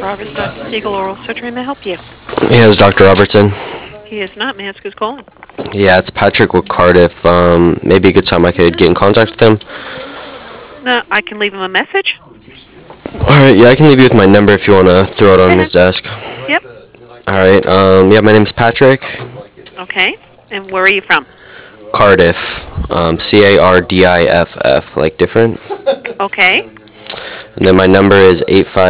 Roberts, Dr. Siegel, oral surgery. May I help you? Yeah, it's Dr. Robertson. He is not. May I ask who's calling? Yeah, it's Patrick with Cardiff. Maybe a good time I could get in contact with him. No, I can leave him a message. Alright, yeah, I can leave you with my number if you want to throw it on his desk. Yep. Alright, yeah, my name's Patrick. Okay. And where are you from? Cardiff. Cardiff, like different. Okay. And then my number is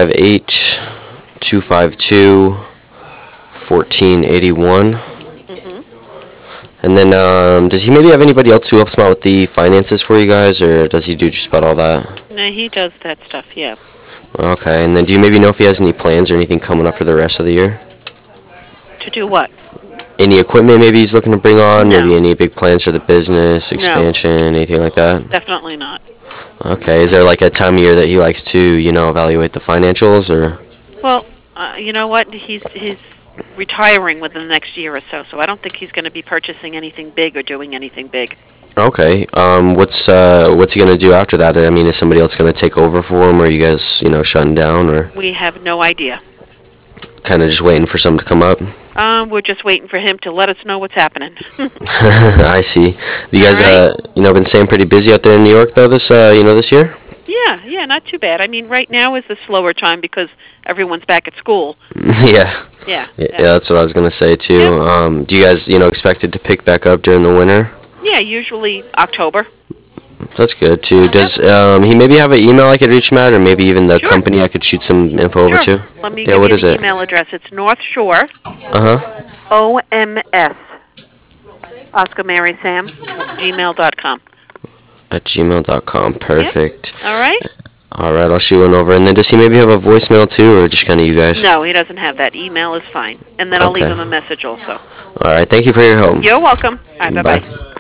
858-252-1481. And then, does he maybe have anybody else who helps him out with the finances for you guys, or does he do just about all that? No, he does that stuff, yeah. Okay, and then do you maybe know if he has any plans or anything coming up for the rest of the year? To do what? Any equipment maybe he's looking to bring on? No. Maybe any big plans for the business, expansion, anything like that? Definitely not. Okay, is there like a time of year that he likes to, evaluate the financials, or? Well, you know what? He's retiring within the next year or so, so I don't think he's going to be purchasing anything big or doing anything big. Okay, what's he gonna do after that? I mean, is somebody else gonna take over for him, or are you guys, shutting down, or We have no idea. kind of just waiting for something to come up? We're just waiting for him to let us know what's happening. I see. Have you guys, All right. been staying pretty busy out there in New York though this year? Yeah, not too bad. I mean, right now is the slower time because everyone's back at school. Yeah. Yeah. Yeah, that's what I was gonna say too. Yeah. Do you guys, expect it to pick back up during the winter? Yeah, usually October. That's good too. Does he maybe have an email I could reach him at, or maybe even the Sure. company I could shoot some info over to? Let me Yeah, give what you is the it? email address. It's North Shore, Uh-huh. OMS, Oscar Mary Sam, gmail.com. At gmail.com. Perfect. All right? All right, I'll shoot one over. And then does he maybe have a voicemail too, or just kind of you guys? No, he doesn't have that. Email is fine. And then I'll leave Okay. him a message also. All right, thank you for your help. You're welcome. All right, bye-bye. Bye.